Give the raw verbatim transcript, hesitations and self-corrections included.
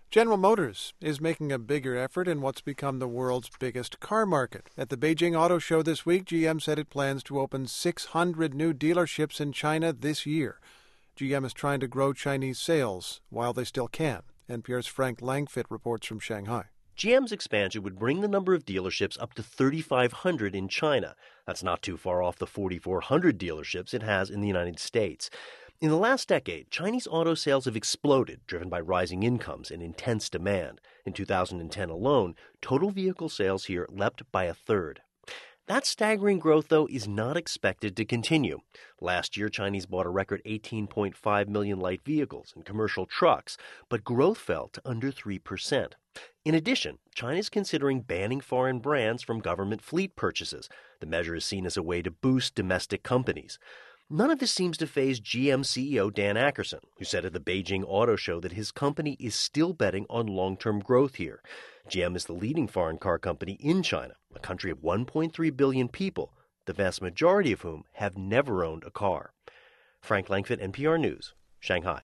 General Motors is making a bigger effort in what's become the world's biggest car market. At the Beijing Auto Show this week, G M said it plans to open six hundred new dealerships in China this year. G M is trying to grow Chinese sales while they still can. N P R's Frank Langfitt reports from Shanghai. G M's expansion would bring the number of dealerships up to thirty-five hundred in China. That's not too far off the forty-four hundred dealerships it has in the United States. In the last decade, Chinese auto sales have exploded, driven by rising incomes and intense demand. In two thousand ten alone, total vehicle sales here leapt by a third. That staggering growth, though, is not expected to continue. Last year, Chinese bought a record eighteen point five million light vehicles and commercial trucks, but growth fell to under three percent. In addition, China is considering banning foreign brands from government fleet purchases. The measure is seen as a way to boost domestic companies. None of this seems to faze G M C E O Dan Akerson, who said at the Beijing Auto Show that his company is still betting on long-term growth here. G M is the leading foreign car company in China, a country of one point three billion people, the vast majority of whom have never owned a car. Frank Langfitt, N P R News, Shanghai.